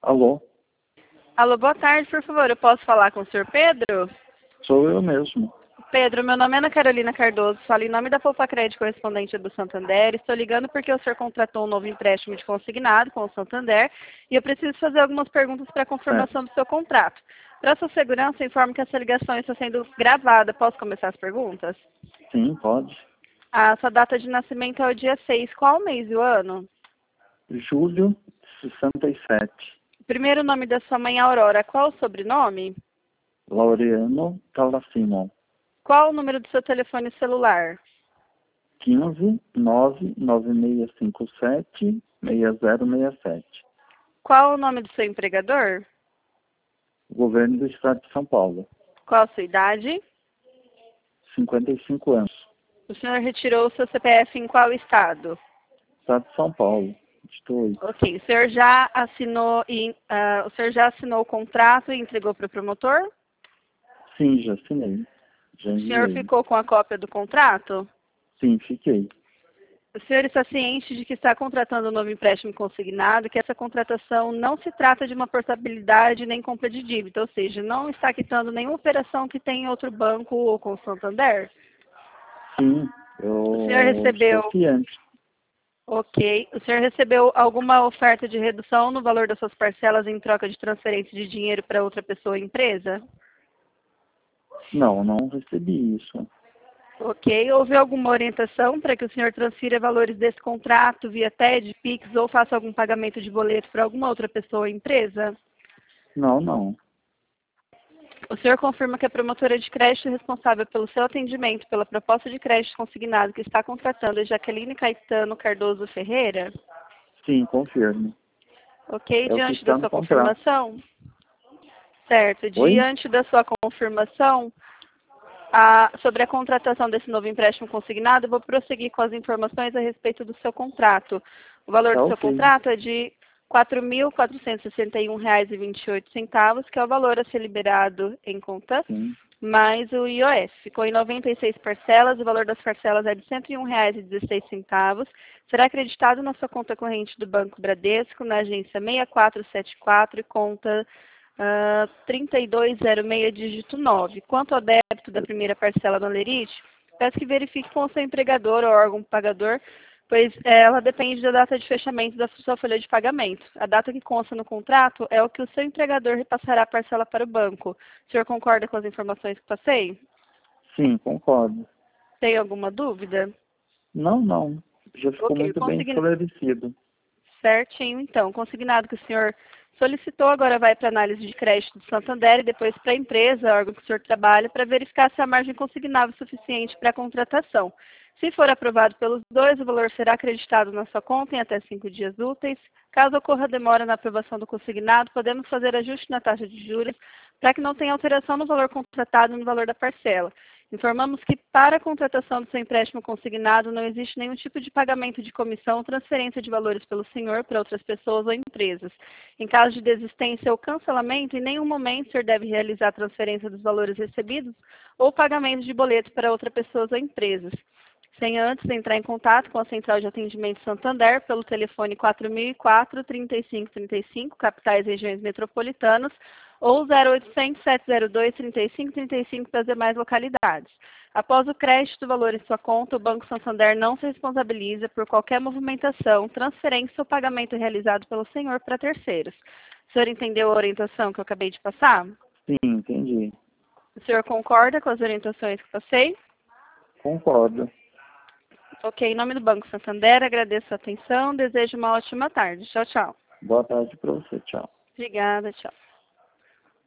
Alô? Alô, boa tarde, por favor, eu posso falar com o senhor Pedro? Sou eu mesmo. Pedro, meu nome é Ana Carolina Cardoso, falo em nome da Poupa-Crédito correspondente do Santander. Estou ligando porque o senhor contratou um novo empréstimo de consignado com o Santander e eu preciso fazer algumas perguntas para a confirmação do seu contrato. Para sua segurança, informo que essa ligação está sendo gravada. Posso começar as perguntas? Sim, pode. A sua data de nascimento é o dia 6. Qual o mês e o ano? Julho 67. Primeiro nome da sua mãe, Aurora. Qual o sobrenome? Laureano Calacimo. Qual o número do seu telefone celular? 15 99657 6067. Qual o nome do seu empregador? Governo do Estado de São Paulo. Qual a sua idade? 55 anos. O senhor retirou o seu CPF em qual estado? Estado de São Paulo. Estou. Ok. O senhor já assinou o contrato e entregou para o promotor? Sim, já assinei. Já O senhor enviei. ficou com a cópia do contrato? Sim, fiquei. O senhor está ciente de que está contratando um novo empréstimo consignado, que essa contratação não se trata de uma portabilidade nem compra de dívida, ou seja, não está quitando nenhuma operação que tem em outro banco ou com o Santander? Sim, O senhor eu recebeu, estou ciente. ok. O senhor recebeu alguma oferta de redução no valor das suas parcelas em troca de transferência de dinheiro para outra pessoa ou empresa? Não, não recebi isso. Ok. Houve alguma orientação para que o senhor transfira valores desse contrato via TED, Pix ou faça algum pagamento de boleto para alguma outra pessoa ou empresa? Não, não. O senhor confirma que a promotora de crédito responsável pelo seu atendimento pela proposta de crédito consignado que está contratando é Jaqueline Caetano Cardoso Ferreira? Sim, confirmo. Ok. É o que Diante da está no sua contrato. confirmação? Certo. Oi? Diante da sua confirmação, sobre a contratação desse novo empréstimo consignado, eu vou prosseguir com as informações a respeito do seu contrato. O valor Tá do seu ok. contrato é de R$ 4.461,28, que é o valor a ser liberado em conta, Sim. mais o IOF. Ficou em 96 parcelas, o valor das parcelas é de R$ 101,16. Será acreditado na sua conta corrente do Banco Bradesco, na agência 6474 e conta 3206, dígito 9. Quanto ao débito da primeira parcela do Alerite, peço que verifique com o seu empregador ou órgão pagador, pois ela depende da data de fechamento da sua folha de pagamento. A data que consta no contrato é o que o seu empregador repassará a parcela para o banco. O senhor concorda com as informações que passei? Sim, concordo. Tem alguma dúvida? Não, não. Já ficou Ok, muito bem esclarecido. certinho, então. O consignado que o senhor solicitou agora vai para análise de crédito do Santander e depois para a empresa, órgão que o senhor trabalha, para verificar se a margem consignável é suficiente para a contratação. Se for aprovado pelos dois, o valor será acreditado na sua conta em até 5 dias úteis. Caso ocorra demora na aprovação do consignado, podemos fazer ajuste na taxa de juros para que não tenha alteração no valor contratado e no valor da parcela. Informamos que para a contratação do seu empréstimo consignado não existe nenhum tipo de pagamento de comissão ou transferência de valores pelo senhor para outras pessoas ou empresas. Em caso de desistência ou cancelamento, em nenhum momento o senhor deve realizar a transferência dos valores recebidos ou pagamento de boleto para outras pessoas ou empresas, sem antes entrar em contato com a Central de Atendimento Santander pelo telefone 4004-3535, capitais e regiões metropolitanas, ou 0800-702-3535 para as demais localidades. Após o crédito do valor em sua conta, o Banco Santander não se responsabiliza por qualquer movimentação, transferência ou pagamento realizado pelo senhor para terceiros. O senhor entendeu a orientação que eu acabei de passar? Sim, entendi. O senhor concorda com as orientações que passei? Concordo. Ok, em nome do Banco Santander, agradeço a atenção, desejo uma ótima tarde. Tchau, tchau. Boa tarde para você. Tchau. Obrigada, tchau.